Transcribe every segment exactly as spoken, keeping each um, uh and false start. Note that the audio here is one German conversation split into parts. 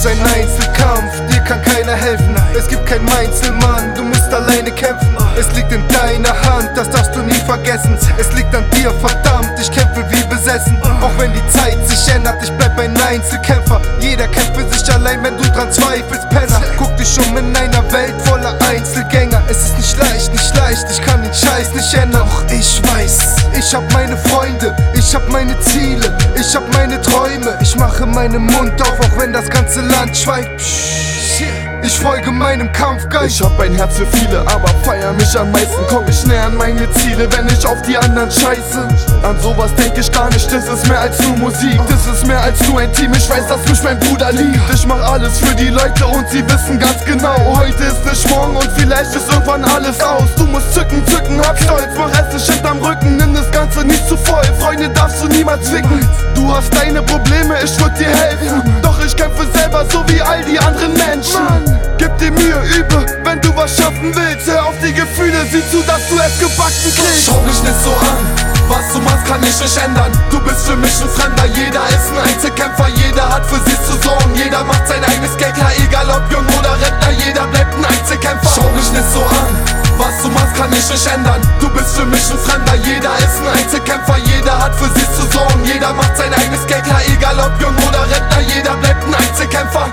ist ein Einzelkampf, dir kann keiner helfen. Es gibt kein Einzelmann, du musst alleine kämpfen. Es liegt in deiner Hand, das darfst du nie vergessen. Es liegt an dir, verdammt, ich kämpfe wie besessen. Auch wenn die Zeit sich ändert, ich bleib ein Einzelkämpfer. Jeder kämpft für sich allein, wenn du dran zweifelst, Penner. Guck dich um in einer Welt voller Einzelgänger. Es ist nicht leicht, nicht leicht, ich kann den Scheiß nicht ändern. Doch ich weiß, ich hab meine Freunde, ich hab meine Ziele, ich hab meine Träume. Ich mache meinen Mund auf, auch wenn das ganze Land schweigt. Ich folge meinem Kampfgeist. Ich hab ein Herz für viele, aber feier mich am meisten. Komm ich näher an meine Ziele, wenn ich auf die anderen scheiße. An sowas denk ich gar nicht, das ist mehr als nur Musik. Das ist mehr als nur ein Team, ich weiß, dass mich mein Bruder liebt. Ich mach alles für die Leute und sie wissen ganz genau, heute ist nicht morgen und vielleicht ist irgendwann alles aus. Du musst zücken, zücken, hab Stolz, mach es nicht hinterm Rücken. Nimm das Ganze nicht zu voll, Freunde darfst du niemals zwicken. Du hast deine Probleme, ich würd dir helfen. Doch ich kämpfe selber so wie all die anderen Menschen. Gib dir Mühe, übe, wenn du was schaffen willst. Hör auf die Gefühle, sieh zu, dass du es gebacken kriegst. Schau mich nicht so an, was du machst, kann ich nicht ändern. Du bist für mich ein Fremder, jeder ist ein Einzelkämpfer. Jeder hat für sich zu sorgen, jeder macht sein eigenes Geld klar. Egal ob jung oder Rentner, jeder bleibt ein Einzelkämpfer. Schau mich nicht so an, was du machst, kann ich nicht ändern. Du bist für mich ein Fremder, jeder ist ein Einzelkämpfer. Jeder hat für sich zu sorgen, jeder macht sein eigenes Geld klar. Egal ob jung oder Rentner, jeder bleibt ein Einzelkämpfer.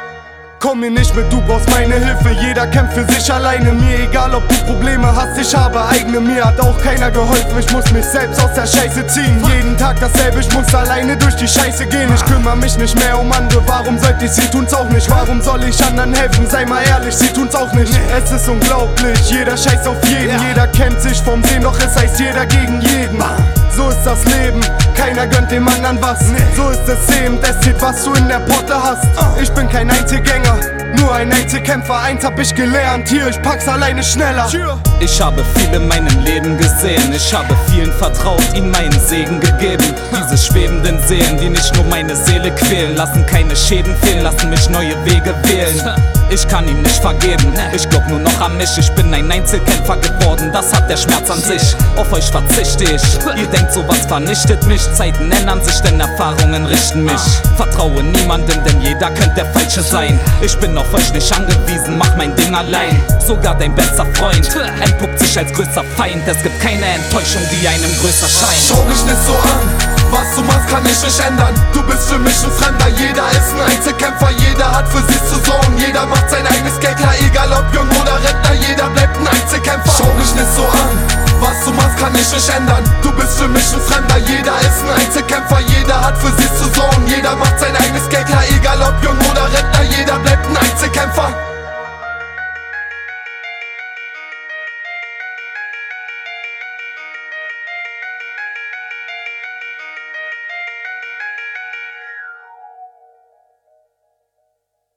Komm mir nicht mit, du brauchst meine Hilfe. Jeder kämpft für sich alleine. Mir egal, ob du Probleme hast, ich habe eigene. Mir hat auch keiner geholfen, ich muss mich selbst aus der Scheiße ziehen. Jeden Tag dasselbe, ich muss alleine durch die Scheiße gehen. Ich kümmere mich nicht mehr um andere, warum sollte ich, sie tun's auch nicht. Warum soll ich anderen helfen, sei mal ehrlich, sie tun's auch nicht. Es ist unglaublich, jeder scheißt auf jeden. Jeder kennt sich vom Sehen, doch es heißt jeder gegen jeden. So ist das Leben, keiner gönnt dem anderen was. So ist es eben, es zählt, was du in der Potte hast. Ich bin kein Einzelgänger, nur ein Einzelkämpfer. Eins hab ich gelernt, hier, ich pack's alleine schneller. Ich habe viel in meinem Leben gesehen, ich habe vielen vertraut, ihnen meinen Segen gegeben. Diese schwebenden Seelen, die nicht nur meine Seele quälen, lassen keine Schäden fehlen, lassen mich neue Wege wählen. Ich kann ihn nicht vergeben, ich glaub nur noch an mich. Ich bin ein Einzelkämpfer geworden, das hat der Schmerz an sich. Auf euch verzichte ich, ihr denkt sowas vernichtet mich. Zeiten ändern sich, denn Erfahrungen richten mich. Vertraue niemandem, denn jeder könnte der Falsche sein. Ich bin auf euch nicht angewiesen, mach mein Ding allein. Sogar dein bester Freund entpuppt sich als größter Feind. Es gibt keine Enttäuschung, die einem größer scheint. Schau mich nicht so an, was du machst, kann ich nicht ändern. Du bist für mich ein Fremder, jeder ist ein Einzelkämpfer. Jeder hat für sich zu sorgen, jeder macht sein eigenes Geld klar. Egal ob jung oder Rentner, jeder bleibt ein Einzelkämpfer. Schau mich nicht so an, was du machst, kann ich nicht ändern. Du bist für mich ein Fremder, jeder ist ein Einzelkämpfer. Jeder hat für sich zu sorgen, jeder macht sein eigenes Geld klar. Egal ob jung oder Rentner, jeder bleibt ein Einzelkämpfer.